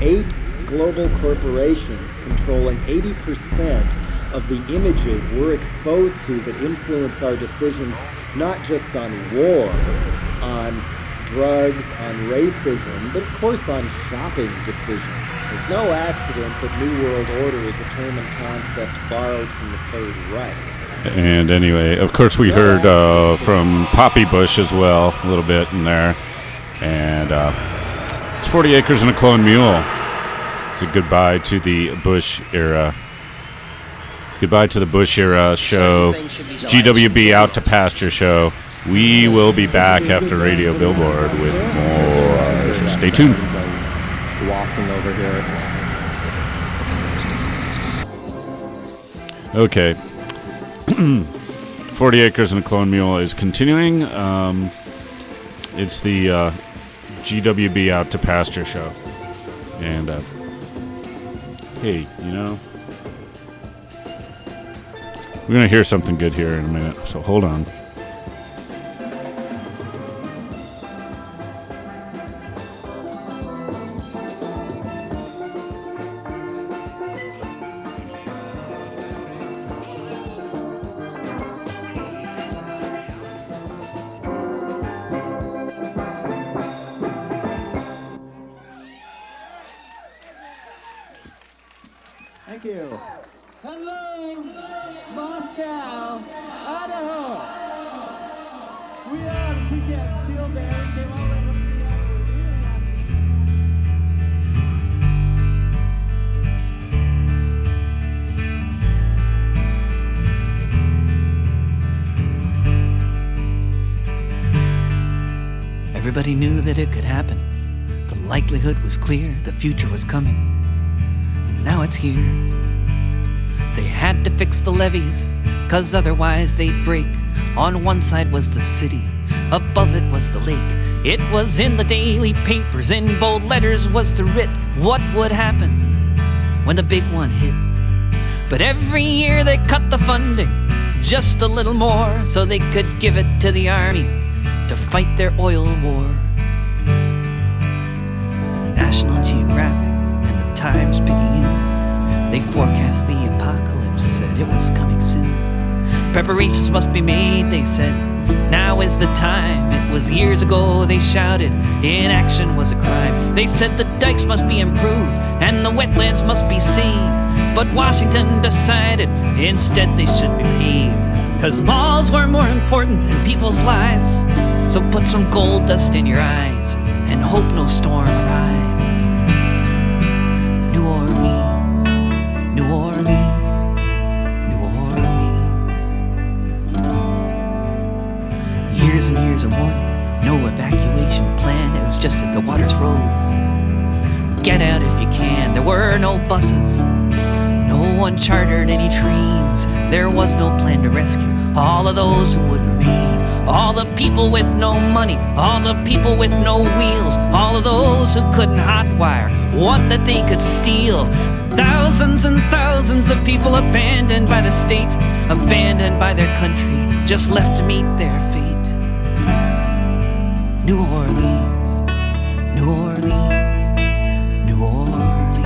8 global corporations controlling 80% of the images we're exposed to that influence our decisions, not just on war, on drugs, on racism, but of course on shopping decisions. It's no accident that New World Order is a term and concept borrowed from the Third Reich. And anyway, of course we heard from Poppy Bush as well, a little bit in there. And it's 40 Acres and a Clone Mule. It's a goodbye to the Bush era. Goodbye to the Bush era show. GWB Out to Pasture show. We will be back after Radio Billboard with more. Stay tuned. Wafting over here. Okay. 40 Acres and a Clone Mule is continuing. It's the GWB Out to Pasture show. And, hey, you know, we're going to hear something good here in a minute, so hold on. Thank you. Hello, Moscow, Idaho. We are the Two Cats Steel Band. Came all the way from Seattle. Everybody knew that it could happen. The likelihood was clear, the future was coming. Now it's here. They had to fix the levees, 'cause otherwise they'd break. On one side was the city, above it was the lake. It was in the daily papers, in bold letters was the writ. What would happen when the big one hit? But every year they cut the funding just a little more, so they could give it to the army to fight their oil war. National Geographic and the Times Picayune, they forecast the apocalypse, said it was coming soon. Preparations must be made, they said, now is the time. It was years ago, they shouted, inaction was a crime. They said the dikes must be improved and the wetlands must be saved. But Washington decided instead they should be paved, 'cause laws were more important than people's lives. So put some gold dust in your eyes and hope no storm arrives. New Orleans, New Orleans, New Orleans. Years and years of warning, no evacuation plan. It was just if the waters rose, get out if you can. There were no buses, no one chartered any trains. There was no plan to rescue all of those who would remain. All the people with no money, all the people with no wheels, all of those who couldn't hotwire one that they could steal. Thousands and thousands of people abandoned by the state, abandoned by their country, just left to meet their fate. New Orleans, New Orleans, New Orleans.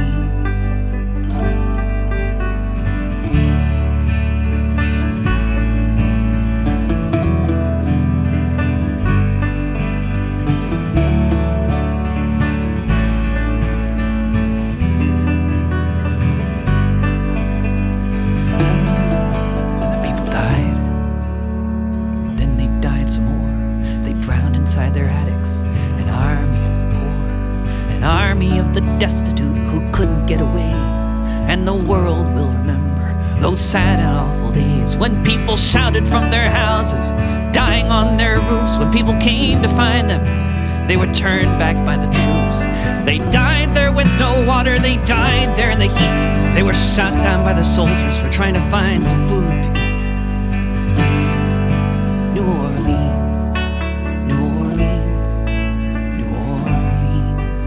Destitute who couldn't get away. And the world will remember those sad and awful days when people shouted from their houses, dying on their roofs. When people came to find them, they were turned back by the troops. They died there with no water, they died there in the heat. They were shot down by the soldiers for trying to find some food to eat. New Orleans, New Orleans, New Orleans.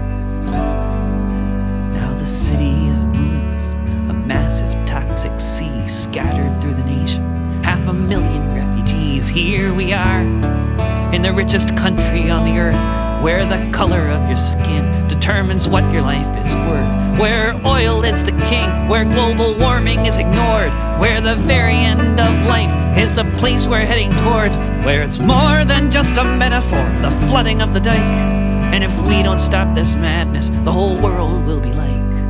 Now the city is in ruins, a massive toxic sea scattered through the nation. 500,000 refugees, here we are, in the richest country on the earth, where the color of your skin determines what your life is worth, where oil is the king, where global warming is ignored, where the very end of life is the place we're heading towards, where it's more than just a metaphor, the flooding of the dike. And if we don't stop this madness, the whole world will be like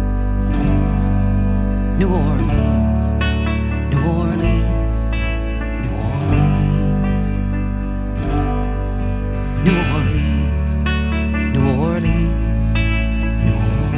New Orleans, New Orleans, New Orleans, New Orleans, New Orleans, New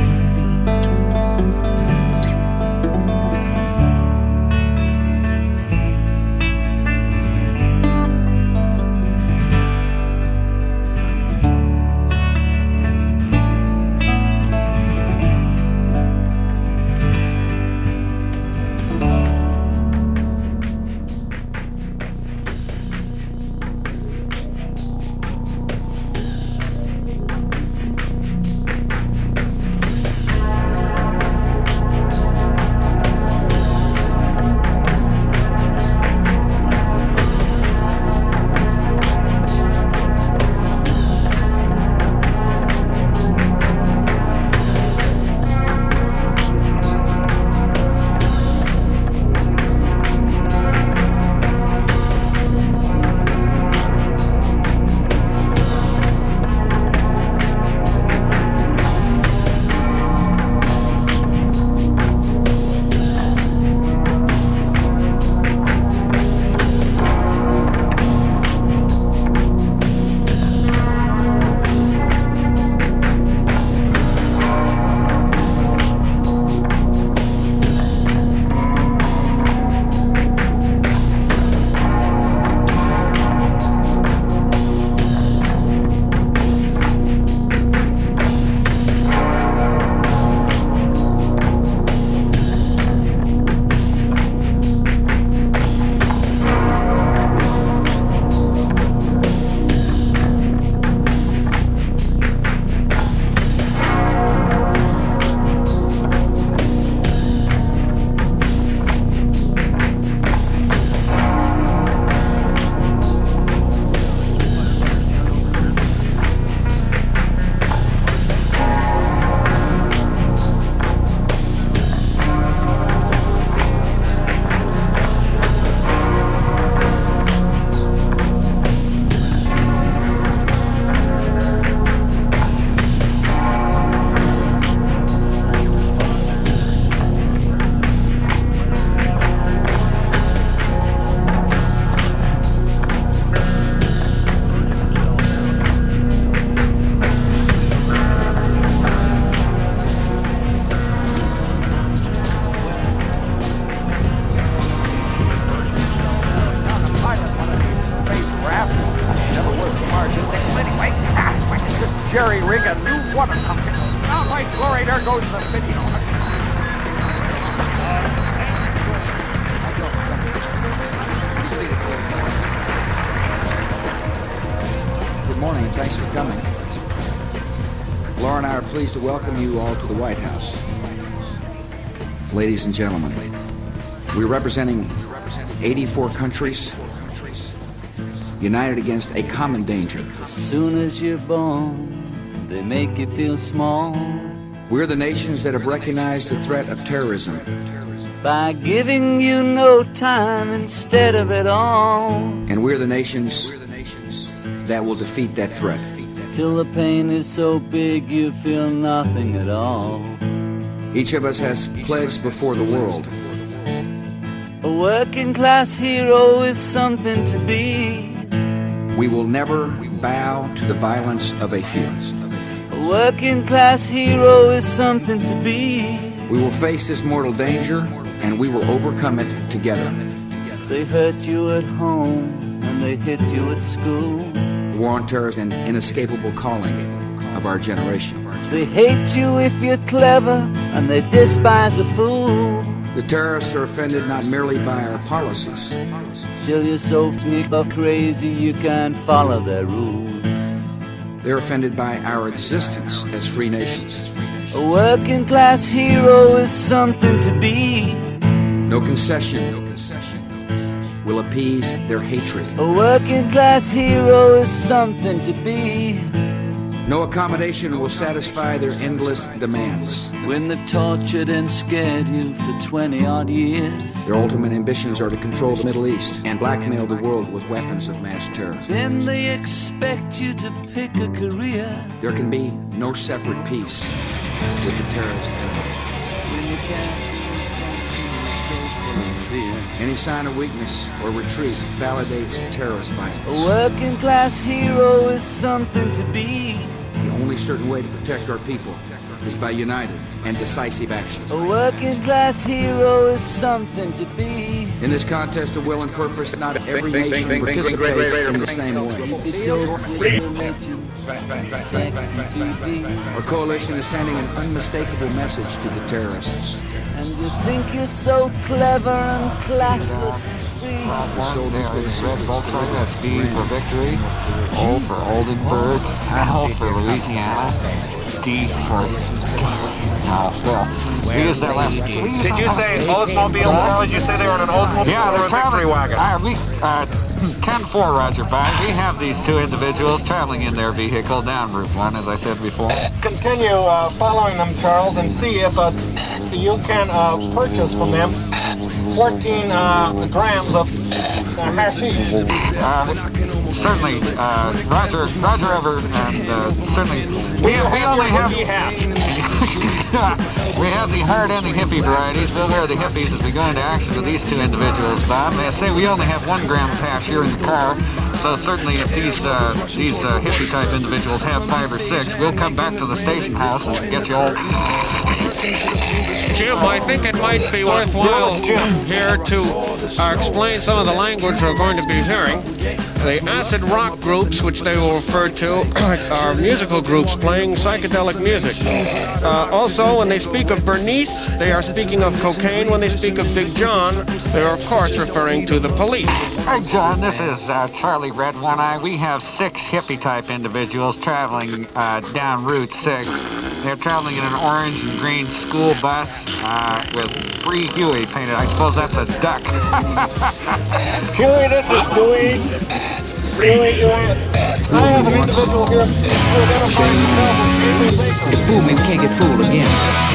jerry rig a new water company. Now, my glory, there goes the video. Good morning, and thanks for coming. Laura and I are pleased to welcome you all to the White House. Ladies and gentlemen, we're representing 84 countries, united against a common danger. As soon as you're born, they make you feel small. We're the nations that have recognized the threat of terrorism by giving you no time instead of it all. And we're the nations that will defeat that threat. Till the pain is so big you feel nothing at all. Each of us has pledged before the world. A working class hero is something to be. We will never bow to the violence of a few. A working class hero is something to be. We will face this mortal danger, and we will overcome it together. They hurt you at home, and they hit you at school. The war on terror is an inescapable calling of our generation. They hate you if you're clever, and they despise a fool. The terrorists are offended not merely by our policies, till you're so crazy you can't follow their rules. They're offended by our existence as free nations. A working class hero is something to be. No concession will appease their hatred. A working class hero is something to be. No accommodation will satisfy their endless demands. When they've tortured and scared you for 20-odd years. Their ultimate ambitions are to control the Middle East and blackmail the world with weapons of mass terror. Then they expect you to pick a career. There can be no separate peace with the terrorist enemy. When you can't function, so full of fear. Any sign of weakness or retreat validates terrorist violence. A working class hero is something to be. The only certain way to protect our people is by united and decisive action. A working class hero is something to be. In this contest of will and purpose, not every nation participates in the same way. Our coalition is sending an unmistakable message to the terrorists. And you think you're so clever and classless and free. That's B for victory, O for Oldenburg, L for Louisiana, D for Bill. We used that last. Did you say Oldsmobile, Charlie? Did you say they were in an Oldsmobile or a victory wagon? 10-4, Roger, Bob. We have these two individuals traveling in their vehicle down Route 1, as I said before. Continue following them, Charles, and see if you can purchase from them 14 grams of hashish. Certainly, Roger Ever, and certainly, we only have we have the hard and the hippie varieties. They'll wear the hippies as we go into action with these two individuals, Bob. They say we only have 1 gram of hash here in the car, so certainly if these hippie type individuals have 5 or 6, we'll come back to the station house and get you all. Jim, I think it might be worthwhile here to explain some of the language we're going to be hearing. The acid rock groups, which they will refer to, are musical groups playing psychedelic music. Also, when they speak of Bernice, they are speaking of cocaine. When they speak of Big John, they are, of course, referring to the police. Hi, John. This is Charlie Red One Eye. We have 6 hippie-type individuals traveling down Route 6. They're traveling in an orange and green school bus with Free Huey painted. I suppose that's a duck. Huey, this is Dewey. Huey, I have an individual here who identifies himself as Huey Baker. The fool, we can't get fooled again.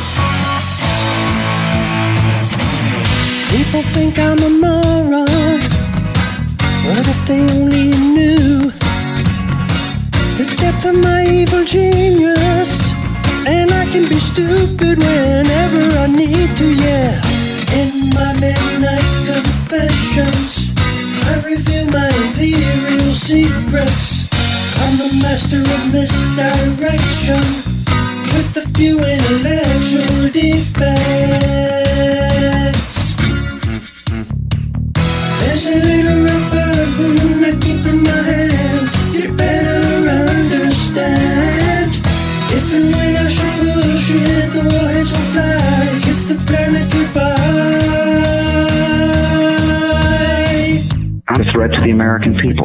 People think I'm a moron, but if they only knew the depth of my evil genius, and I can be stupid whenever I need to, yeah. In my midnight confessions, I reveal my imperial secrets. I'm the master of misdirection, with a few intellectual defects. There's a little rock button I keep in my hand, you'd better understand. If and when I should push it, the warheads will fly, kiss the planet goodbye. I'm a threat to the American people.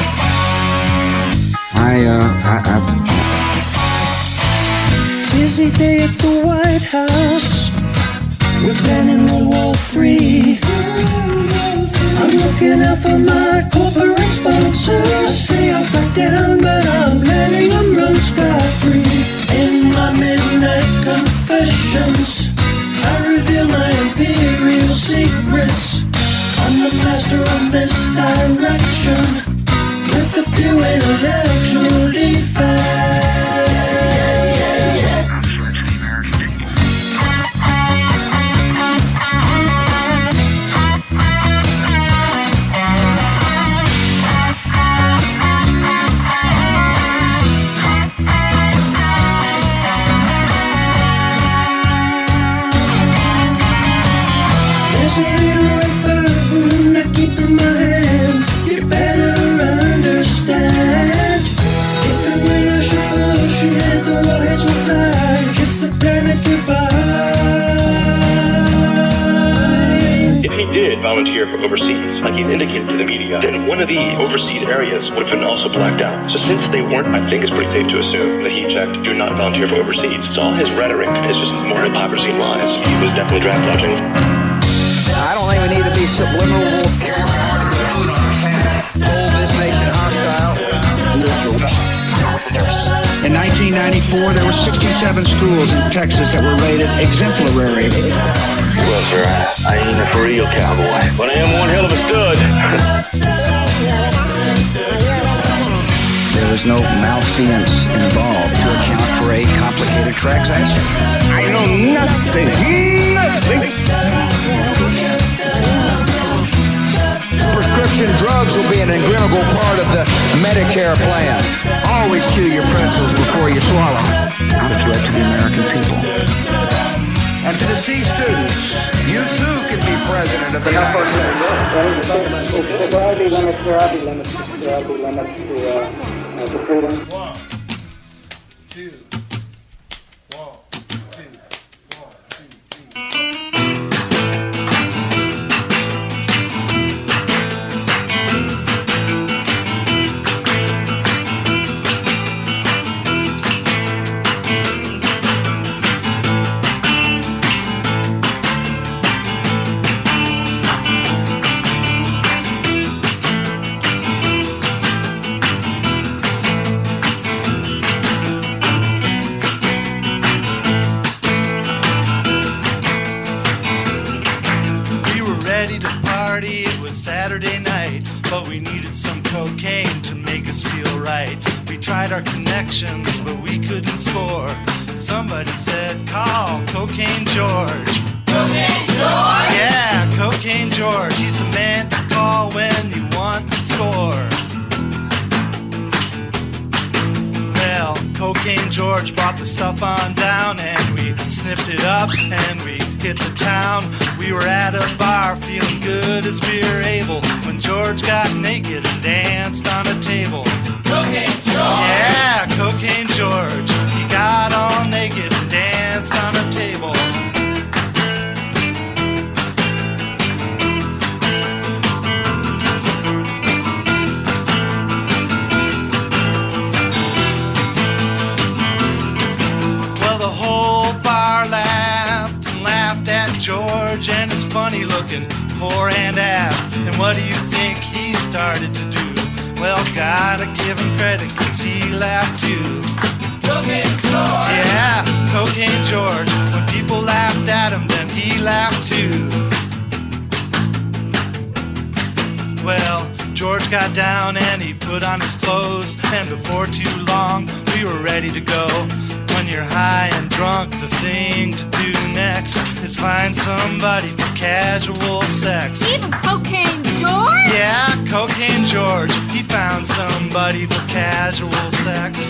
Busy day at the White House, we're planning World War III. I'm looking out for my corporate sponsors. Say I'll back down, but I'm letting them run scot-free. In my midnight confessions, I reveal my imperial secrets. I'm the master of misdirection, with a few intellectual defects. Volunteer for overseas, like he's indicated to the media, then one of the overseas areas would have been also blacked out. So since they weren't, I think it's pretty safe to assume that he checked do not volunteer for overseas. So all his rhetoric is just more hypocrisy and lies. He was definitely draft dodging. I don't think we need to be subliminal. Hold this nation hostile. In 19 1994, there were 67 schools in Texas that were rated exemplary. Well, sir, I ain't a for real cowboy, but I am one hell of a stud. There was no malfeasance involved to account for a complicated transaction. I know nothing. Prescription drugs will be an integral part of the Medicare plan. Always chew your pretzels before you swallow. Not a threat to the American people. And to the C students, you too can be president of the United States. There are limits to freedom. 1, 2. But we couldn't score. Somebody said, call Cocaine George. Cocaine George? Yeah, Cocaine George. He's the man to call when you want to score. Well, Cocaine George brought the stuff on down, and we sniffed it up, and we hit the town. We were at a bar feeling good as we were able when George got naked and danced on a table. Cocaine George! Yeah, Cocaine George. He got all naked and danced on a table. Well, the whole bar laughed and laughed at George and his funny looking fore and aft. And what do you think he started to do? Well, gotta give him credit, cause he laughed too. Cocaine George! Yeah, Cocaine George. When people laughed at him, then he laughed too. Well, George got down and he put on his clothes, and before too long, we were ready to go. When you're high and drunk, the thing to do next is find somebody for casual sex. Even Cocaine George? Yeah, Cocaine George. He found somebody for casual sex.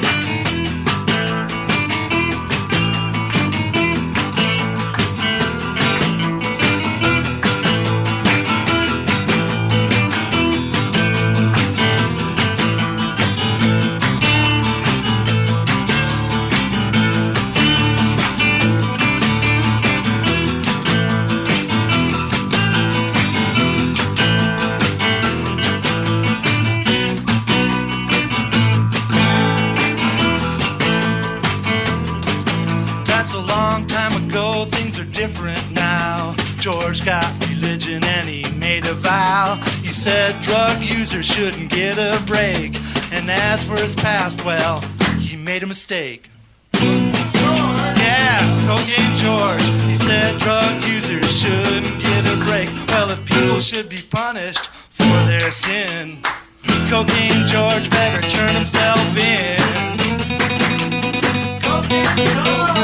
Different now. George got religion and he made a vow. He said drug users shouldn't get a break. And as for his past, well, he made a mistake. Yeah, Cocaine George. He said drug users shouldn't get a break. Well, if people should be punished for their sin, Cocaine George better turn himself in. Cocaine George.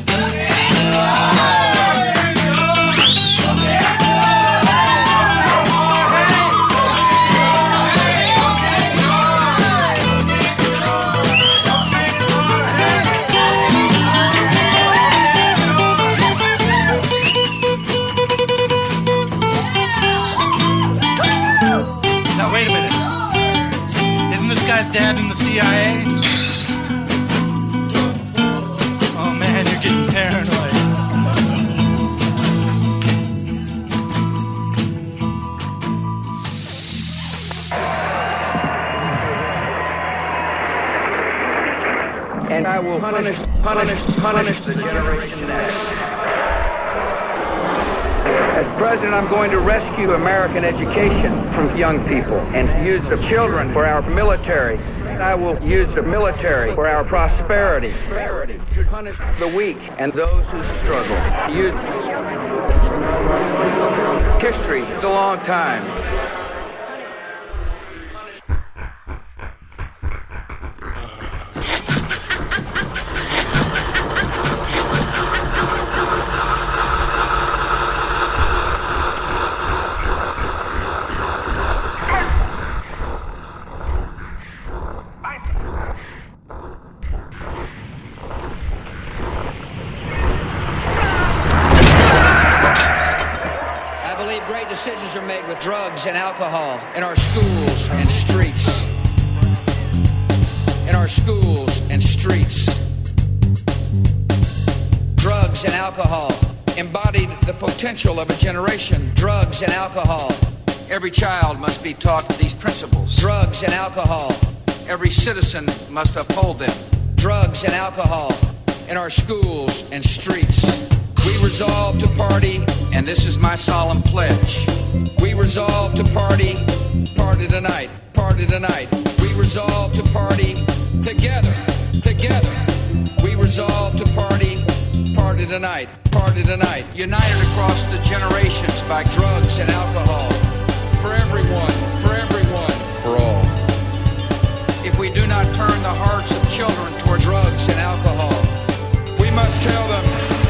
Dad in the CIA? Oh man, you're getting paranoid. And I will punish the generation next. As president, I'm going to rescue American education from young people and use the children for our military I will use the military for our prosperity, to punish the weak and those who struggle. Use history is a long time. Decisions are made with drugs and alcohol in our schools and streets. In our schools and streets. Drugs and alcohol embodied the potential of a generation. Drugs and alcohol. Every child must be taught these principles. Drugs and alcohol. Every citizen must uphold them. Drugs and alcohol in our schools and streets. We resolve to party, and this is my solemn pledge. We resolve to party tonight, party tonight. We resolve to party together, together. We resolve to party tonight, party tonight. United across the generations by drugs and alcohol. For everyone, for all. If we do not turn the hearts of children toward drugs and alcohol, we must tell them.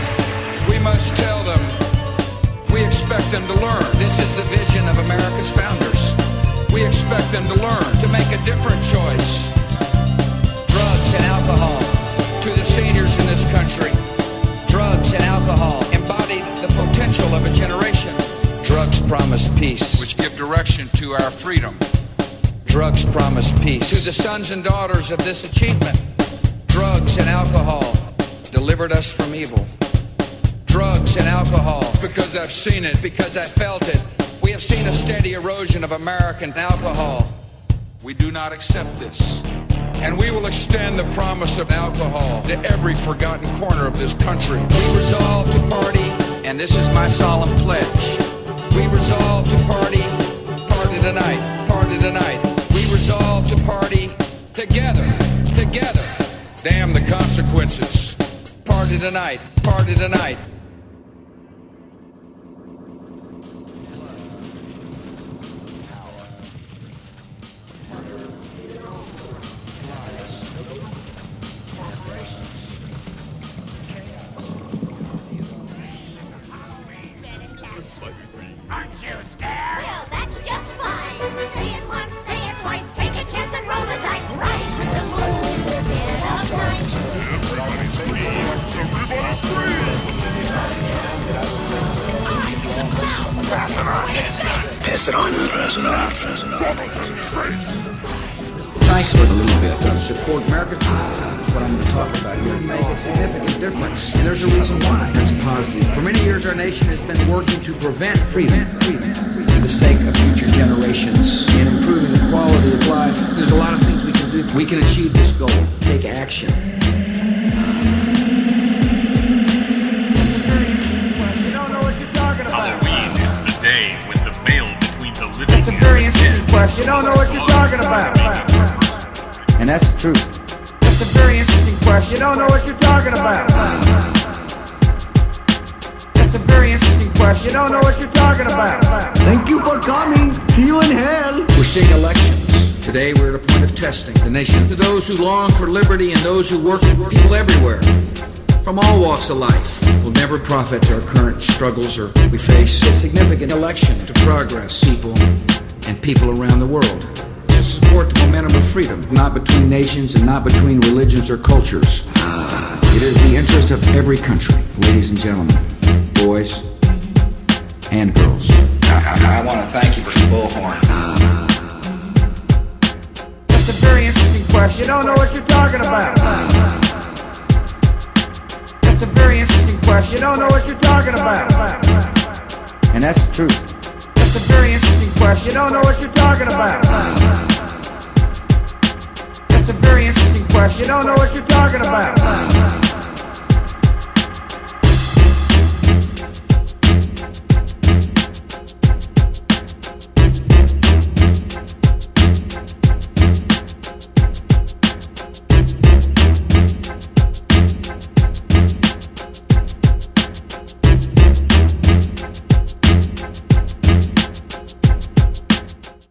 We expect them to learn. This is the vision of America's founders. We expect them to learn, to make a different choice. Drugs and alcohol to the seniors in this country. Drugs and alcohol embodied the potential of a generation. Drugs promise peace, which give direction to our freedom. Drugs promise peace. To the sons and daughters of this achievement, drugs and alcohol delivered us from evil. Drugs and alcohol, because I've seen it, because I felt it. We have seen a steady erosion of American alcohol. We do not accept this. And we will extend the promise of alcohol to every forgotten corner of this country. We resolve to party, and this is my solemn pledge. We resolve to party tonight, party tonight. We resolve to party together, together. Damn the consequences. Party tonight, party tonight. Aren't you scared? Well, that's just fine. Say it once, say it twice. Take a chance and roll the dice. Rise with the moon in the dead of night. Everybody scream! Everybody scream! Pass it on. Pass it on. Pass it on. Pass it on. Nice a little bit of support America. What I'm going to talk about here make a significant difference, and there's a reason why. That's positive. For many years, our nation has been working to prevent freedom for the sake of future generations and improving the quality of life. There's a lot of things we can do. We can achieve this goal. Take action. You don't know what you're talking about. Halloween is the day when the veil between the living It's a very interesting question. You don't know what you're talking about. And that's the truth. That's a very interesting question. You don't know what you're talking about. That's a very interesting question. You don't know what you're talking about. Thank you for coming. See you in hell. We're seeing elections. Today we're at a point of testing the nation. To those who long for liberty and those who work for people everywhere, from all walks of life, will never profit to our current struggles or we face a significant election to progress people and people around the world. To support the momentum of freedom, not between nations and not between religions or cultures. It is the interest of every country, ladies and gentlemen, boys and girls. I want to thank you for the bullhorn. That's a very interesting question. You don't know what you're talking about. That's a very interesting question. You don't know what you're talking about. And that's the truth. That's a very interesting question. You don't know what you're talking about. That's a very interesting question. You don't know what you're talking about.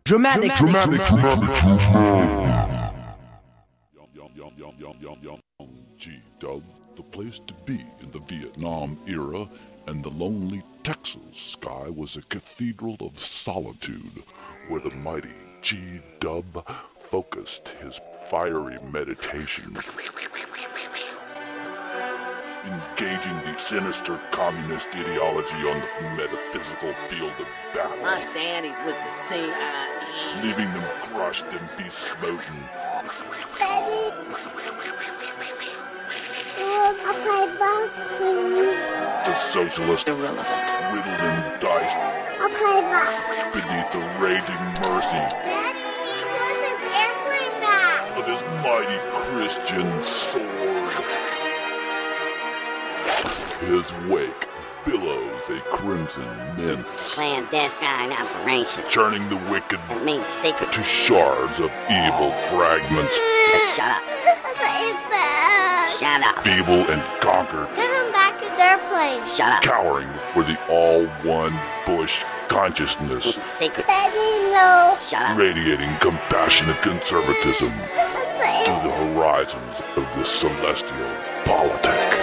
Dramatic. G-Dub, the place to be in the Vietnam era, and the lonely Texas sky was a cathedral of solitude, where the mighty G-Dub focused his fiery meditation, engaging the sinister communist ideology on the metaphysical field of battle. My daddy's with the CIA. Leaving them crushed and besmoten. Daddy, I'll play boxing. The socialist, irrelevant, riddled and diced. I'll play boxing. Beneath the raging mercy. Daddy, where's his airplane back? Of his mighty Christian sword. His wake billows a crimson mint, clandestine operation, churning the wicked secret to shards of evil fragments. Shut up. Shut up. Feeble and conquered. Give him back his airplane. Shut up. Cowering for the all-one Bush consciousness. Secret. Daddy, no. Shut up. Radiating compassionate conservatism to the horizons of the celestial politic.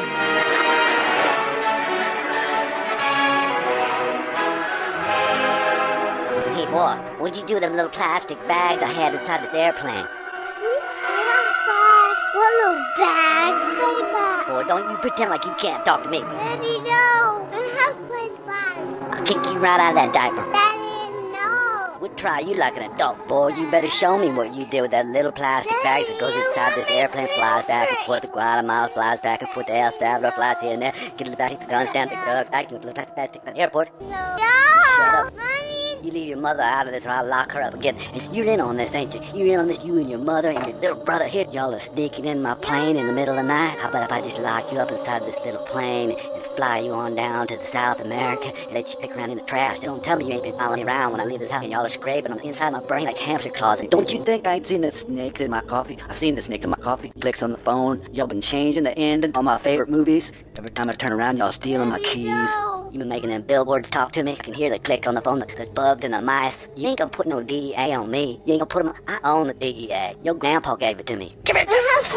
Hey, boy, what'd you do with them little plastic bags I had inside this airplane? See? What little bags, baby? Boy, don't you pretend like you can't talk to me. Daddy, no. I have played bags. I'll kick you right out of that diaper. Daddy, no. We'll try you like an adult, boy. You better show me what you did with that little plastic bag that goes inside this airplane, flies back and forth. The Guatemala flies back and forth. The El Salvador flies here and there. Get it back, take the guns down, take the drugs back, get the plastic bag, take the airport. No. Shut up. Mommy. You leave your mother out of this or I'll lock her up again. And you're in on this, ain't you? You're in on this, you and your mother and your little brother here. Y'all are sneaking in my plane in the middle of the night. How about if I just lock you up inside this little plane and fly you on down to the South America and let you pick around in the trash? Don't tell me you ain't been following me around when I leave this house and y'all are scraping on the inside of my brain like hamster claws. And don't you think I ain't seen the snakes in my coffee? I seen the snakes in my coffee. Clicks on the phone. Y'all been changing the ending on my favorite movies. Every time I turn around, y'all stealing my keys. You been making them billboards talk to me. I can hear the clicks on the phone, the bugs and the mice. You ain't gonna put no DEA on me. You ain't gonna put them on. I own the DEA. Your grandpa gave it to me. Give it.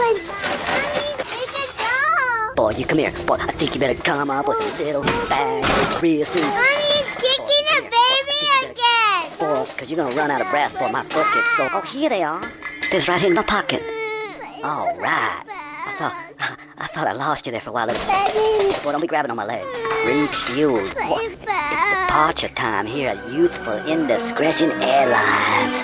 Boy, you come here. Boy, I think you better come up with some little bags real soon. Mommy's kicking a baby again. Boy, cause you're gonna run out of breath before my foot gets so. Oh, here they are. This right here in my pocket. All right. I thought I lost you there for a while. Boy, don't be grabbing on my leg. Refueled. Boy, it's departure time here at Youthful Indiscretion Airlines.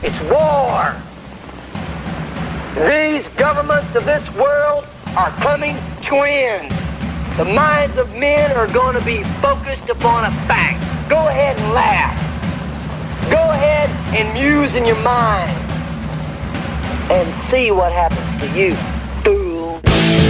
It's war. These governments of this world are coming to end. The minds of men are going to be focused upon a fact. Go ahead and laugh. Go ahead and muse in your mind and see what happens to you, fool.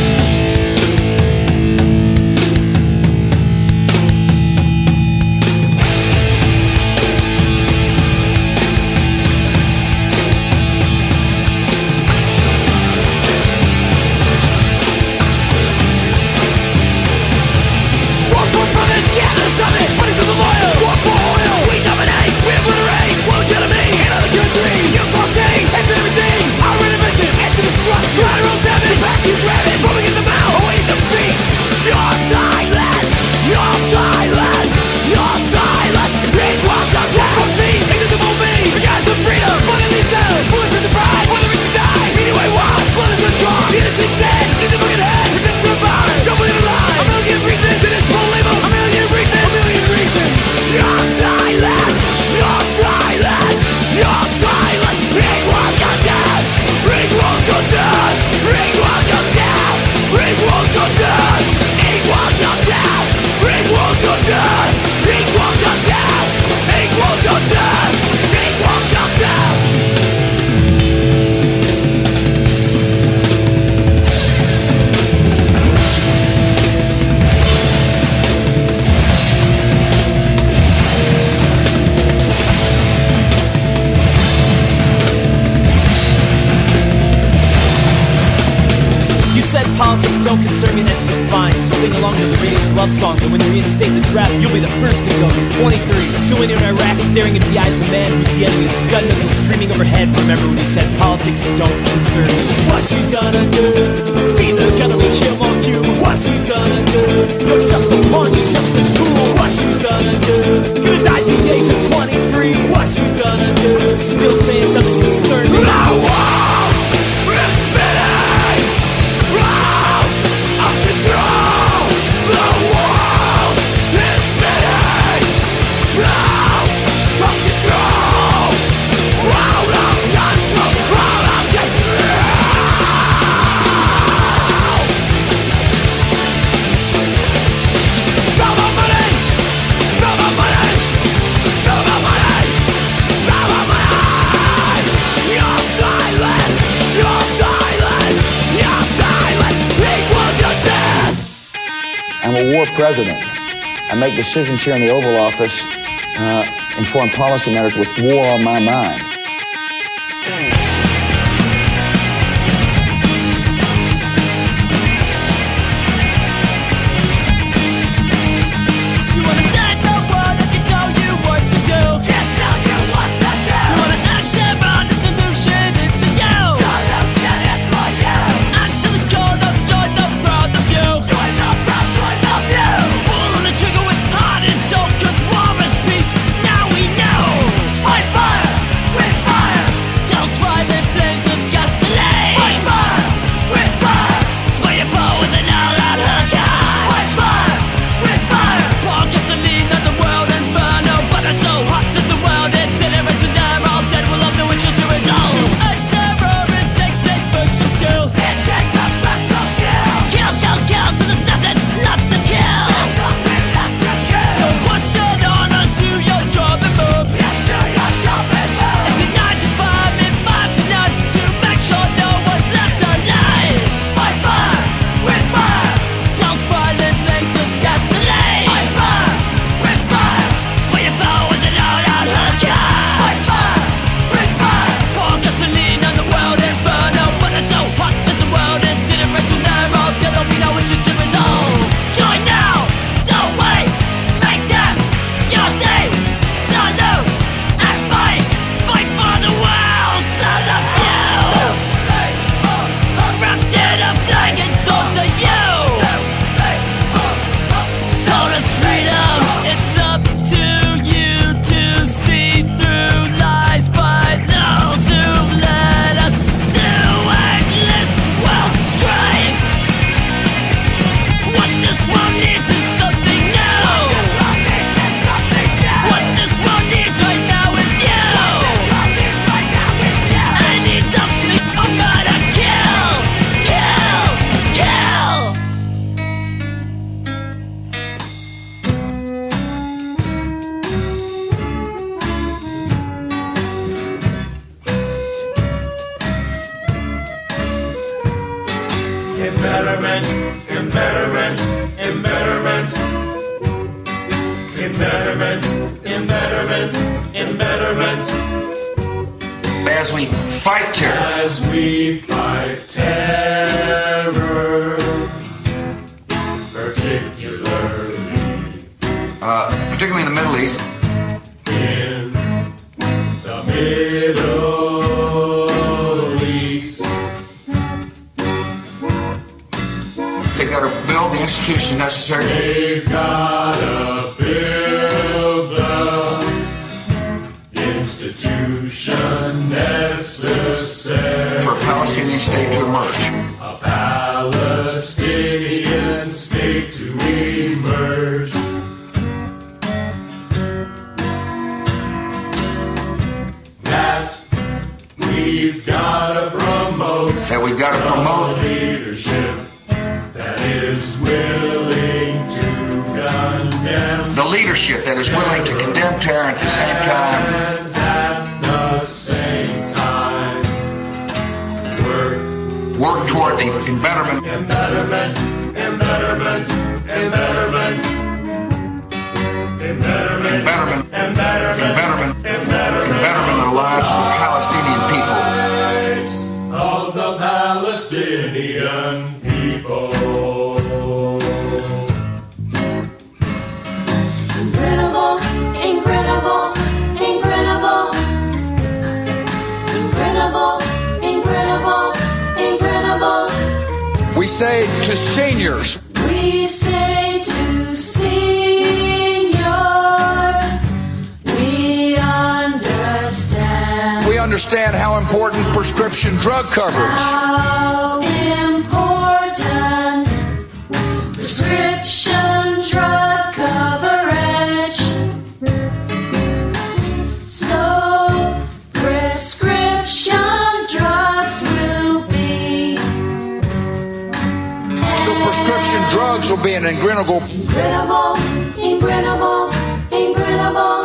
Don't concern me, that's just fine. So sing along to the radio's love song, and when they reinstate the draft, you'll be the first to go. 23, so when you're in Iraq, staring into the eyes of the man who's the enemy, the Scud missile streaming overhead. Remember when he said politics don't concern me? What you gonna do? It's either gonna be him or you. What you gonna do? You're just a pawn, you're just a tool. What you gonna do? You're gonna die at the age of 23. What you gonna do? Still saying it doesn't concern me. I'm a war president. I make decisions here in the Oval Office in foreign policy matters with war on my mind. With and betterment. As we fight terror. As we fight terror. Particularly in the Middle East. In the Middle East. They've got to build the institutions necessary. They've got to build the institution necessary for a Palestinian state to emerge. A Palestinian state to emerge. We've got to promote. That we've got to promote leadership that is willing to condemn. The leadership that is willing to condemn terror at the same time. And at the same time, work toward the embetterment. Embetterment. Embetterment. Embetterment. Embetterment. Embetterment. Embetterment of the lives of the Palestinian people. Of the Palestinian people. Incredible, incredible, incredible. Incredible, incredible, incredible. We say to seniors. We say to seniors, we understand. We understand how important prescription drug coverage. How important prescription drug coverage. So prescription drugs will be. So prescription drugs will be an incredible. Incredible, incredible, incredible.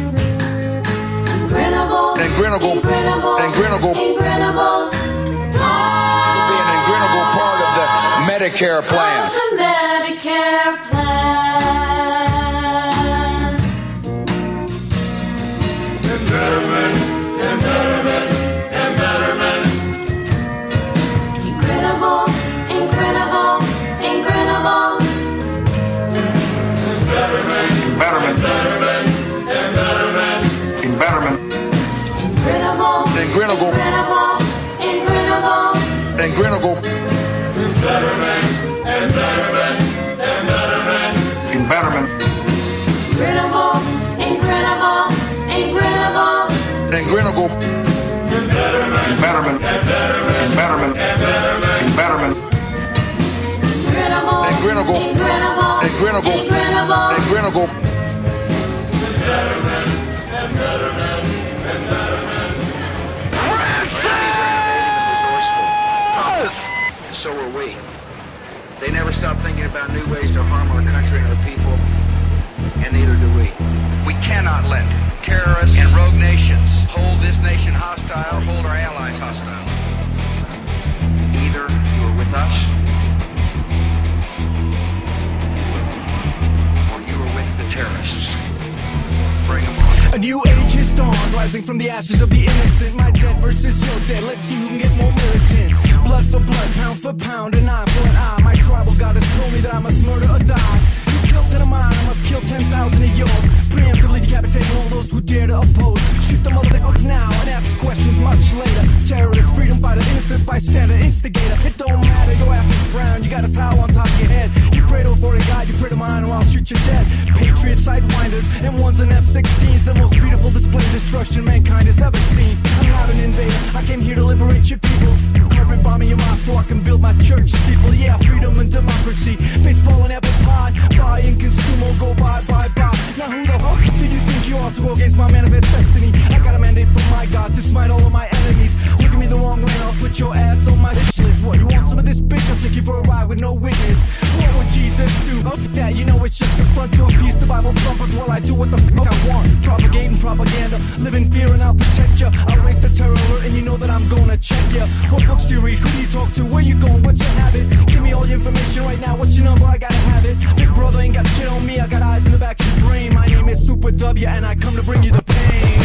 Incredible, incredible, incredible. Will be an incredible part of the Medicare plan. Of the Medicare plan. Embetterment, embetterment, embetterment. Incredible, incredible, incredible. Embetterment, embetterment, embetterment, embetterment. Incredible, incredible, incredible, incredible. Embetterment, embetterment, embetterment. Embetterment. Incredible, incredible, incredible. Incredible. Embetterment, embetterment, embetterment, embetterment. Incredible, incredible, incredible, incredible, incredible. Embetterment, embetterment, embetterment. So are we. They never stop thinking about new ways to harm our country and our people, and neither do we. We cannot let terrorists and rogue nations hold this nation hostile, hold our allies hostile. Either you are with us, or you are with the terrorists. Bring them on. A new age has dawned, rising from the ashes of the innocent. My dead versus your dead, let's see who can get more militant. Blood for blood, pound for pound, an eye for an eye. My tribal goddess told me that I must murder or die. You kill 10 of mine, I must kill 10,000 of yours. Preemptively decapitating all those who dare to oppose. Shoot them all out now and ask questions much later. Terrorist, freedom fighter, innocent bystander, instigator. It don't matter, your ass is brown, you got a towel on top of your head. You pray to a foreign God, you pray to mine, or I'll shoot you dead. Patriot sidewinders, M1s and F-16s, the most beautiful display of destruction mankind has ever seen. I'm not an invader, I came here to liberate your people. Carbon bombing your mosque so I can build my church steeple. Yeah, freedom and democracy, baseball and apple pie. Buy and consume or go buy. Now who the fuck do you think you are to go against my manifest destiny? I got a mandate from my God to smite all of my enemies. Look at me the wrong way and I'll put your ass on my wish list. What, you want some of this bitch? I'll take you for a ride with no witness. What would Jesus do? Oh, that, you know it's just a front to appease the Bible thumpers while I do what the fuck I want. Propagating propaganda, live in fear and I'll protect ya. I'll raise the terror alert and you know that I'm gonna check ya. What books do you read? Who do you talk to? Where you going? What's your habit? Give me all your information right now. What's your number? I gotta have it. Big brother ain't got shit on me. I got eyes in the back of your brain. My name is Super W and I come to bring you the pain.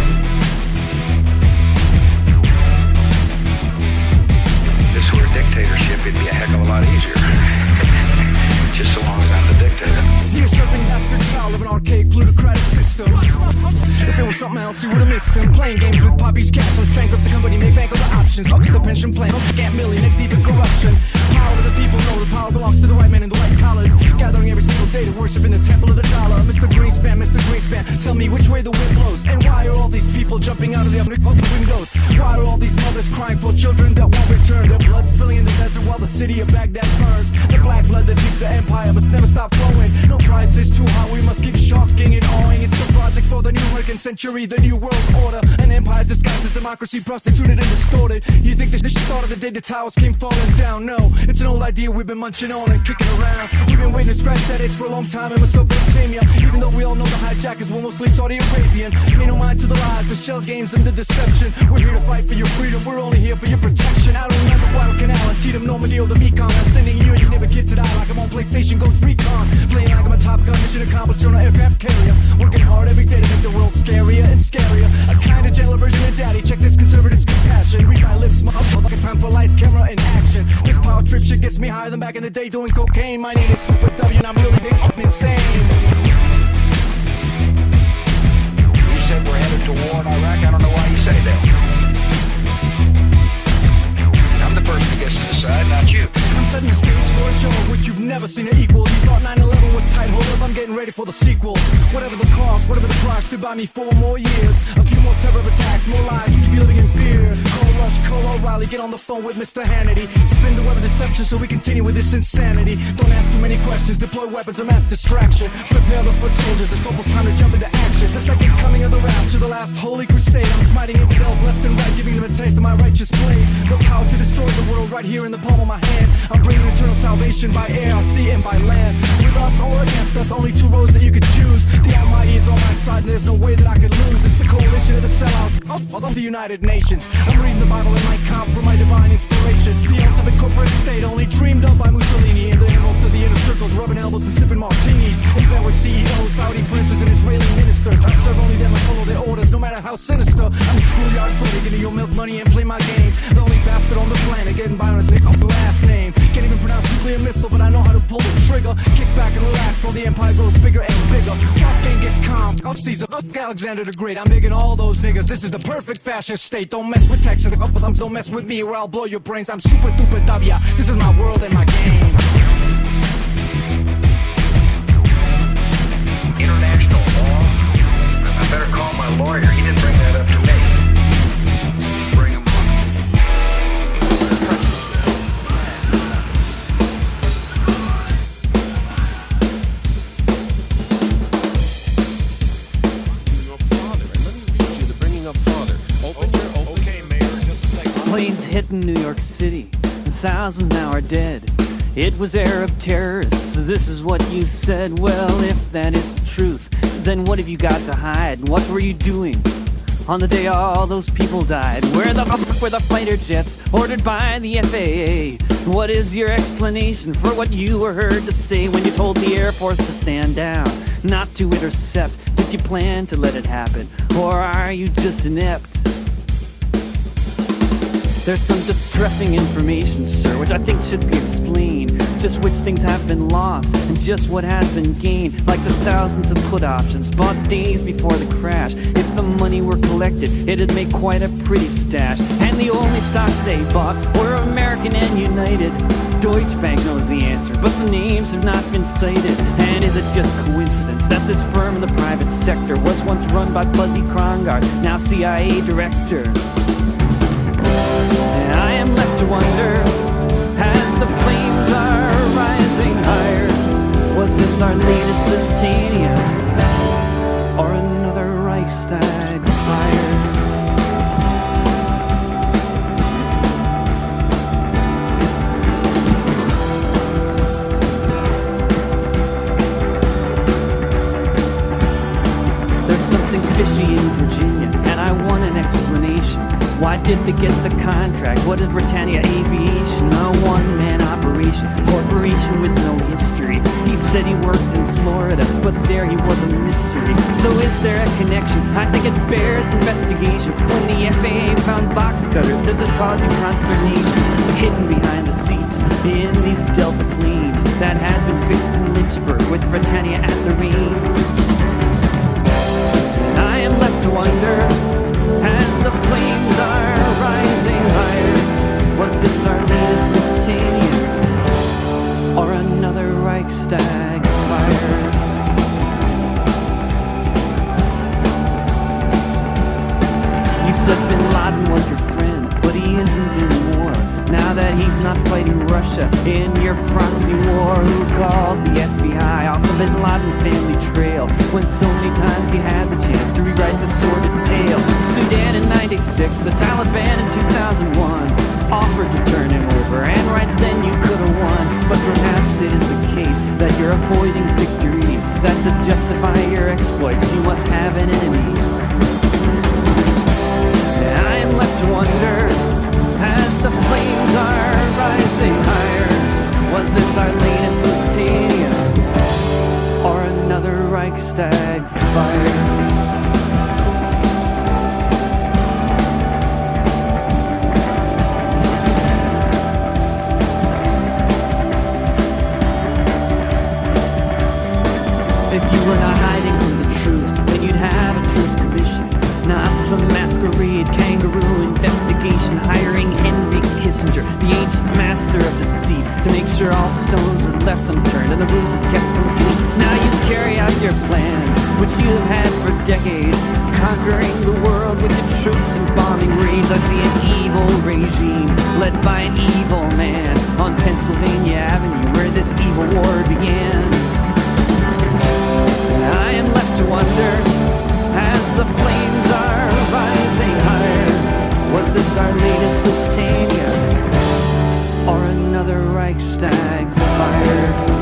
If this were a dictatorship, it'd be a heck of a lot easier. Just so long as I'm the dictator. The usurping bastard child of an archaic plutocratic system. If it was something else, you would've missed him. Playing games with Poppy's cash. Let's bankrupt the company, make bank of the options. Fuck the pension plan, don't scam million, neck deep in corruption. Power of the people know the power belongs to the white men in the white collars. Gathering every single day to worship in the temple of the dollar. Mr. Greenspan, tell me which way the wind blows. And why are all these people jumping out of the windows? Why are all these mothers crying for children that won't return? Their blood spilling in the desert while the city of Baghdad burns. The black blood that feeds the empire must never stop flowing. No price is too high, we must keep shocking and awing. It's the project for the new American century, the new world order. An empire disguised as democracy, prostituted and distorted. You think this started the day the towers came falling down? No, it's an old idea we've been munching on and kicking around. We've been waiting to scratch that itch for a long time in Mesopotamia. Even though we all know the hijackers were mostly Saudi Arabian. Pay no mind to the lies, the shell games and the deception. We're here to fight for your freedom, we're only here for your protection. I don't remember Guadalcanal, Antietam, Normandy or the Mekong. I'm sending you and your neighbor kid to die like I'm on PlayStation Ghost Recon. Playing like I'm a Top Gun, mission accomplished on an aircraft carrier. Working hard every day to make the world scarier and scarier. A kind of gentler version of daddy, check this conservative's compassion. Read my lips, like a time for lights, camera and action. This power trip shit gets me higher than back in the day doing cocaine. My name is Super W and I'm really big up insane. You said we're headed to war in Iraq. I don't know why you say that. I'm the person who gets to decide, not you. I'm setting the stage for a show which you've never seen an equal. You thought 9/11 was tight, hold up, I'm getting ready for the sequel. Whatever the cost, whatever the price, to buy me 4 more years. A few more terror attacks, more lives, keep you living in fear. Cole Rush, Cole O'Reilly, get on the phone with Mr. Hannity. Spin the web of deception so we continue with this insanity. Don't ask too many questions, deploy weapons of mass distraction. Prepare the foot soldiers, it's almost time to jump into action. The second coming of the rapture, the last holy crusade. I'm smiting infidels left and right, giving them a taste of my righteous blade. The power to destroy the world right here in the palm of my hand. I'm bringing eternal salvation by air, sea, and by land. With us or against us, only 2 roads that you could choose. The Almighty is on my side and there's no way that I could lose. It's the coalition of the sellouts of the United Nations. I'm reading the Bible in my comp for my divine inspiration. The ultimate corporate state only dreamed of by Mussolini. In the innermost of the inner circles, rubbing elbows and sipping martinis. In bed with CEOs, Saudi princes, and Israeli ministers. I serve only them and follow their orders, no matter how sinister. I'm a schoolyard bully, getting your milk money and play my game. The only bastard on the planet, getting by on his last name. Can't even pronounce nuclear missile, but I know how to pull the trigger. Kick back and relax while the empire grows bigger and bigger. Fuck Genghis Khan, fuck Caesar, fuck Alexander the Great. I'm digging all those niggas. This is the perfect fascist state. Don't mess with Texas, don't mess with me or I'll blow your brains. I'm super duper W. This is my world and my game. International law? I better call my lawyer. He didn't bring that up to me. Bring him on. Planes hitting New York City, and thousands now are dead. It was Arab terrorists, this is what you said. Well, if that is the truth, then what have you got to hide? What were you doing on the day all those people died? Where the fuck were the fighter jets ordered by the FAA? What is your explanation for what you were heard to say when you told the Air Force to stand down, not to intercept? Did you plan to let it happen, or are you just inept? There's some distressing information, sir, which I think should be explained. Just which things have been lost and just what has been gained. Like the thousands of put options bought days before the crash. If the money were collected, it'd make quite a pretty stash. And the only stocks they bought were American and United. Deutsche Bank knows the answer, but the names have not been cited. And is it just coincidence that this firm in the private sector was once run by Buzzy Krongard, now CIA director? I am left to wonder, as the flames are rising higher, was this our latest Lusitania, or another Reichstag fire? an explanation. Why did they get the contract? What is Britannia Aviation? A one-man operation, corporation with no history. He said he worked in Florida, but there he was a mystery. So is there a connection? I think it bears investigation. When the FAA found box cutters, does this cause you consternation? Hidden behind the seats in these Delta planes that had been fixed in Lynchburg with Britannia at the reins. I am left to wonder, as the flames are rising higher, was this our latest Lusitania, or another Reichstag fire? You said Bin Laden was your friend, but he isn't anymore. Now that he's not fighting Russia in your proxy war. Who called the FBI off the Bin Laden family trail when so many times you had the chance to rewrite the sordid tale? Sudan in '96, the Taliban in 2001 offered to turn him over, and right then you could have won. But perhaps it is the case that you're avoiding victory, that to justify your exploits you must have an enemy. I am left to wonder, as the flames are rising higher, was this our latest Lusitania, or another Reichstag fire? If you were not hiding from the truth, then you'd have a truth commission, not some masquerade kangaroo investigation hiring Henry Kissinger, the ancient master of deceit, to make sure all stones are left unturned and the bruises kept complete. Now you carry out your plans, which you have had for decades, conquering the world with your troops and bombing raids. I see an evil regime led by an evil man on Pennsylvania Avenue, where this evil war began. I am left to wonder, as the flames are rising higher, was this our latest Lusitania, or another Reichstag fire?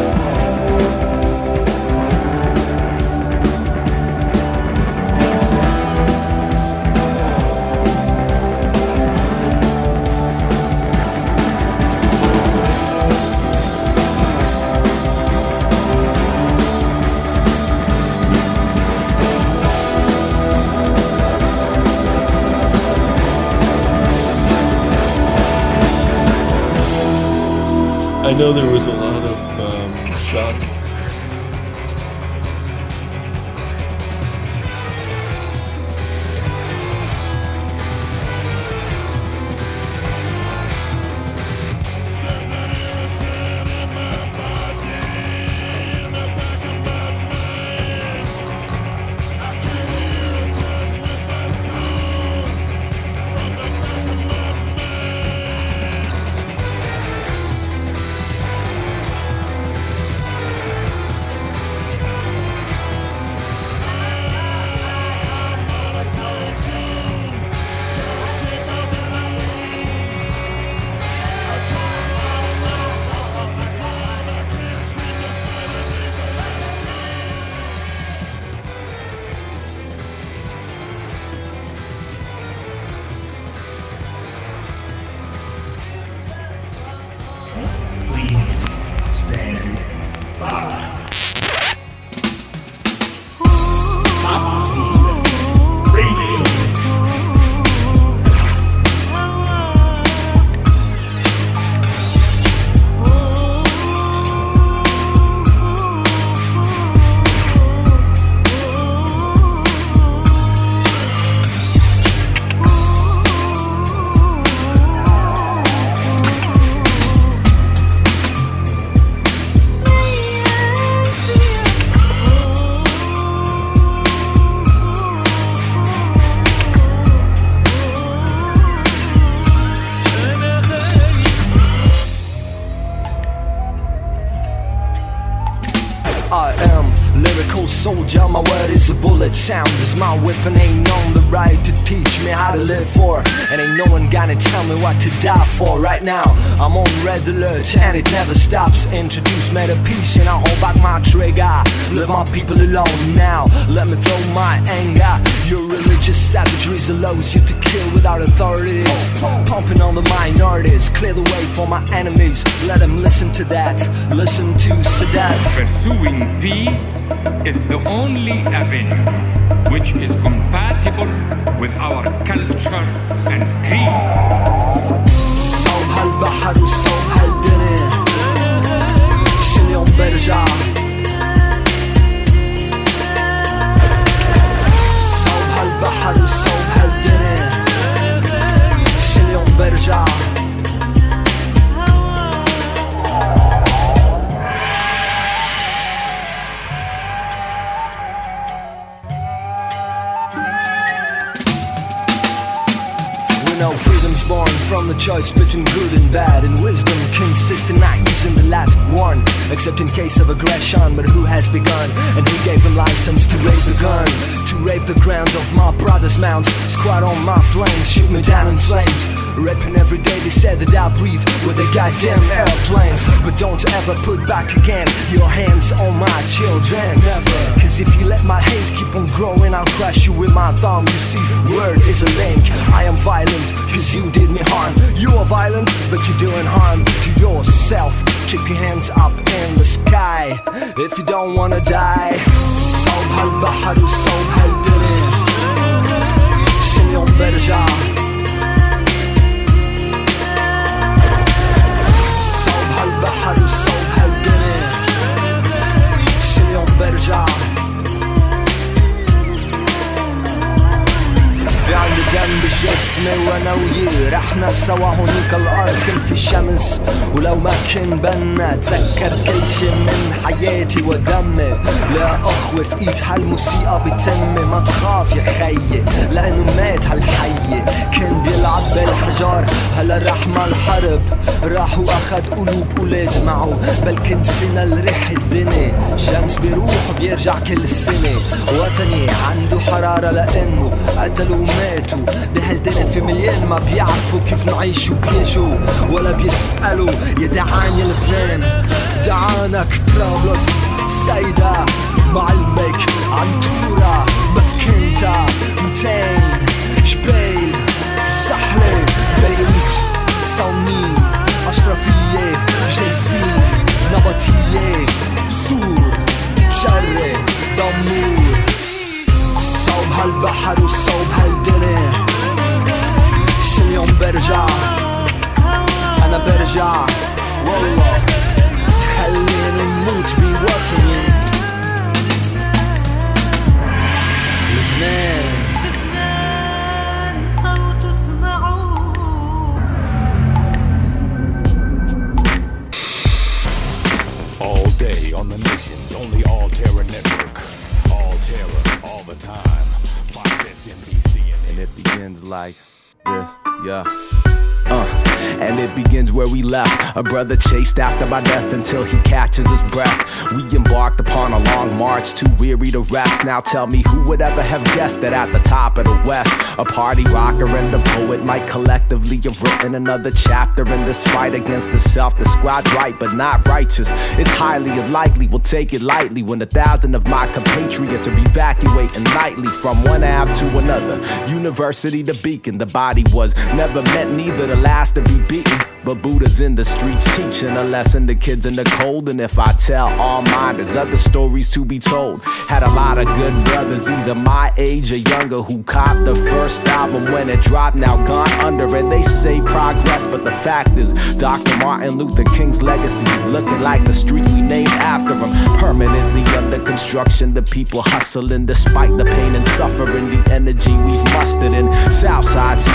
I know there was a lot of shock. soldier, my word is a bullet sound. As my weapon ain't known the right to teach me how to live for. And ain't no one gonna tell me what to die for. Right now, I'm on red alert and it never stops. Introduce me to peace and I hold back my trigger. Let my people alone now, let me throw my anger. Your religious savagery allows you to kill without authorities. Pumping on the minorities, clear the way for my enemies. Let them listen to that, listen to Sadat. Pursuing peace is the only avenue which is compatible with our culture and creed. صوب هالبحر وصوب هالدنيا شي اليوم برجع. صوب هالبحر وصوب هالدنيا شي اليوم برجع. Freedom's born from the choice between good and bad, and wisdom consists in not using the last one, except in case of aggression. But who has begun, and who gave him license to raise the gun, to rape the ground of my brother's mounds, squat on my plains, shoot me down in flames. Rapping every day, they said that I breathe with the goddamn airplanes. But don't ever put back again your hands on my children, never. Cause if you let my hate keep on growing, I'll crush you with my thumb. You see, word is a link. I am violent cause you did me harm. You are violent but you're doing harm to yourself. Keep your hands up in the sky if you don't wanna die. صوب هالبحر وصوب هالدنيا شي اليوم برجع. البحر وصوب هالدنيا شي اليوم برجع. في عندي دم بجسمي وانا وياه رحنا سوا هونيك الارض كان في شمس ولو ما كان بنا تذكر كل شي من حياتي ودمي. لا اخوة في ايد هالموسيقى بتمي ما تخاف يا خيي لانه مات هالحية كان بيلعب بالحجار هلا راح مع الحرب راح واخد قلوب اولاد معه بلكن سنة الريح الدنيا شمس بيروح بيرجع كل سنة. وطني عنده حرارة لانه قتلوا ماتوا بهالدنيا في مليان ما بيعرفوا كيف نعيش وبيجوا ولا بيسألوا يا دعان يا لبنان دعانك طرابلس سيدة بعلمك عنتورة بس كنتا 200 جبيل سحلة بيروت صومين أشرفية جيسين نبطية سور جرة دمور. صوب هالبحر وصوب هالدنيا شي اليوم برجع. أنا برجع والله خليني نموت بوطني لبنان. All day on the nation's only All Terror network. All terror, all the time. Fox, NBC, and it begins like this, yeah. And it begins where we left. A brother chased after my death until he catches his breath. We embarked upon a long march, too weary to rest. Now tell me who would ever have guessed that at the top of the West, a party rocker and a poet might collectively have written another chapter in this fight against the self-described right but not righteous. It's highly unlikely we'll take it lightly when 1,000 of my compatriots are evacuating nightly from one Ave to another, university to Beacon. The body was never meant neither to last or be beaten, but Buddha's in the streets teaching a lesson to kids in the cold. And if I tell all mine, there's other stories to be told. Had a lot of good brothers either my age or younger who copped the first album when it dropped, now gone under. And they say progress, but the fact is Dr. Martin Luther King's legacy is looking like the street we named after him, permanently under construction. The people hustling despite the pain and suffering, the energy we've mustered in Southside Seattle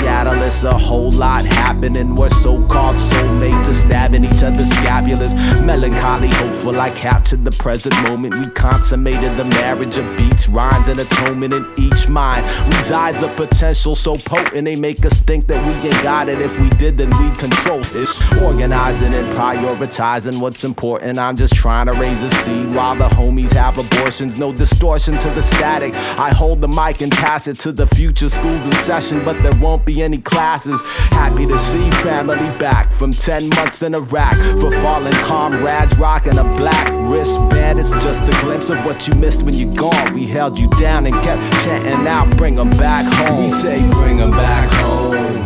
it's a whole lot happening. We're so-called soulmates are stabbing each other's scapulas. Melancholy, hopeful, I captured the present moment. We consummated the marriage of beats, rhymes, and atonement. In each mind resides a potential so potent they make us think that we ain't got it. If we did, then we'd control this. Organizing and prioritizing what's important. I'm just trying to raise a seed while the homies have abortions. No distortion to the static. I hold the mic and pass it to the future schools in session, but there won't be any classes. Happy to see family back from 10 months in Iraq. For fallen comrades rocking a black wristband. It's just a glimpse of what you missed when you're gone. We held you down and kept chanting out, bring them back home. We say bring them back home.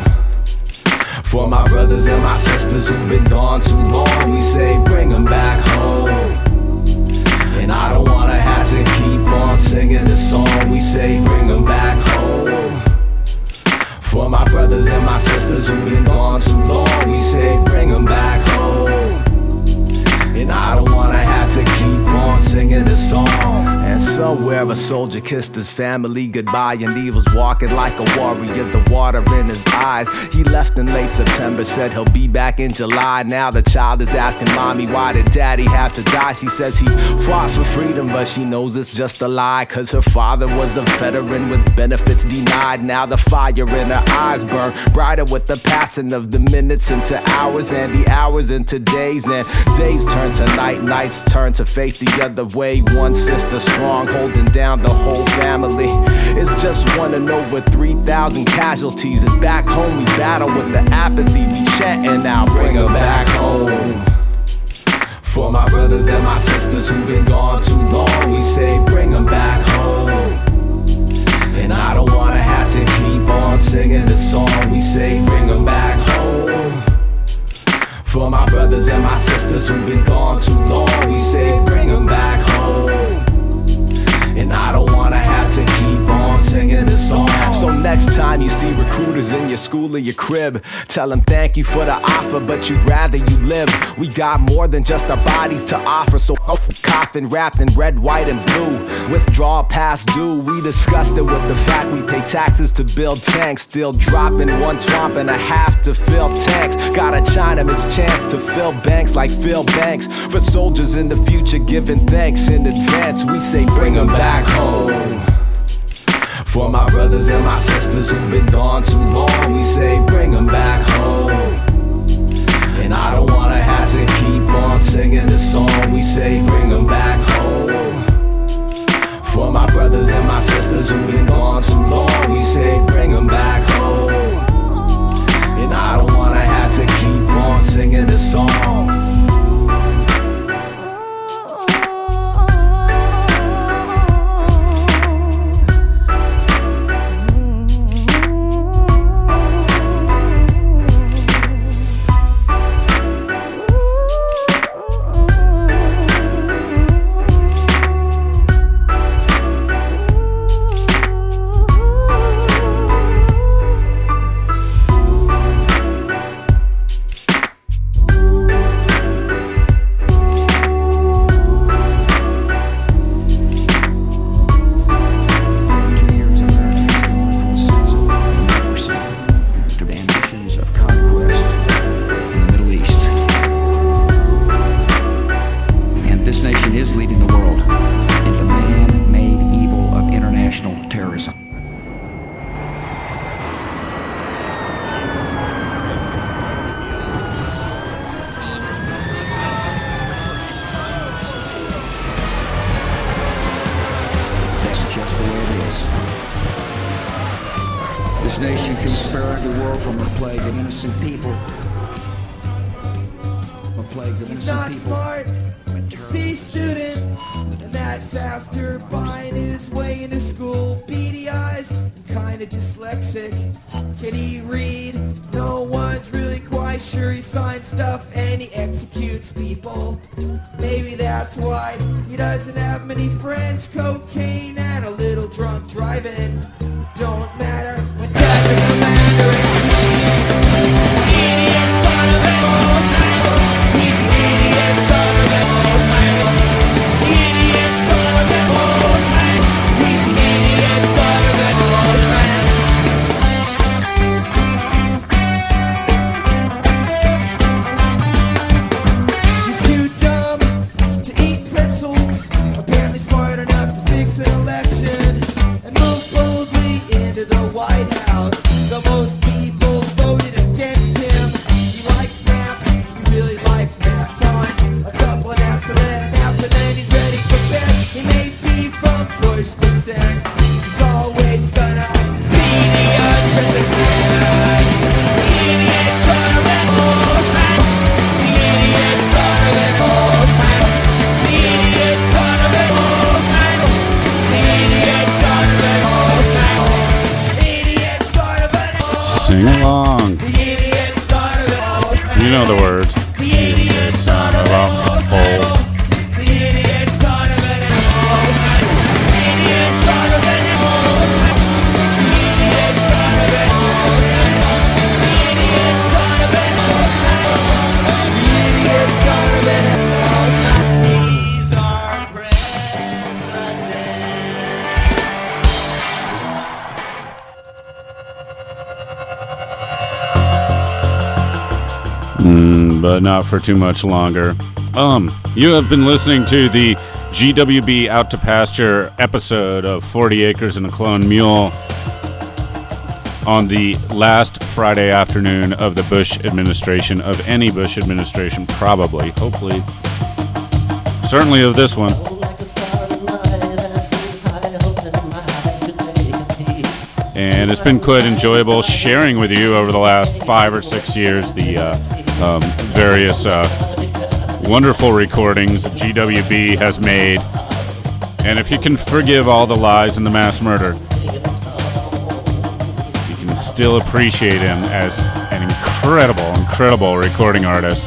For my brothers and my sisters who've been gone too long, we say bring them back home. And I don't wanna have to keep on singing this song. We say bring them back home. For my brothers and my sisters who've been gone too long, we say bring them back home. And I don't wanna have to keep on singing this song. And somewhere a soldier kissed his family goodbye, and he was walking like a warrior, the water in his eyes. He left in late September, said he'll be back in July. Now the child is asking mommy, why did daddy have to die? She says he fought for freedom, but she knows it's just a lie, cause her father was a veteran with benefits denied. Now the fire in her eyes burn brighter with the passing of the minutes into hours, and the hours into days, and days turn to night, nights turn to face the other way. One sister strong, holding down the whole family. It's just one in over 3,000 casualties, and back home we battle with the apathy. We chanting now, bring them back home. For my brothers and my sisters who've been gone too long, we say bring them back home. And I don't wanna have to keep on singing this song. We say bring them back home. For my brothers and my sisters who've been gone too long, we say bring them back home. And I don't wanna have to keep on singing this song. So next time you see recruiters in your school or your crib, tell them thank you for the offer, but you'd rather you live. We got more than just our bodies to offer, so coffin wrapped in red, white, and blue. Withdrawal past due, we discussed it with the fact we pay taxes to build tanks. Still dropping 1 twomp and a half to fill tanks. Got a Chinaman's chance to fill banks like Phil Banks. For soldiers in the future giving thanks in advance, we say bring them back home. For my brothers and my sisters who've been gone too long, we say bring them back home. And I don't wanna have to keep on singing this song. We say bring them back home. For my brothers and my sisters who've been gone too long, we say bring them back home. And I don't wanna have to keep on singing this song. Sing along. You know the words. The idiot son of a hole. But not for too much longer. You have been listening to the GWB Out to Pasture episode of 40 Acres and a Clone Mule on the last Friday afternoon of the Bush administration, of any Bush administration, probably, hopefully, certainly of this one. And it's been quite enjoyable sharing with you over the last 5 or 6 years the various wonderful recordings that GWB has made. And if you can forgive all the lies and the mass murder, you can still appreciate him as an incredible recording artist.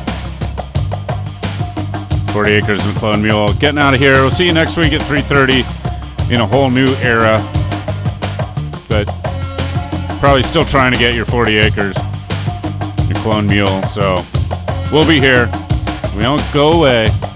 40 Acres and a Clone Mule getting out of here. We'll see you next week at 3:30 in a whole new era. But probably still trying to get your 40 acres, your Clone Mule. So we'll be here. We don't go away.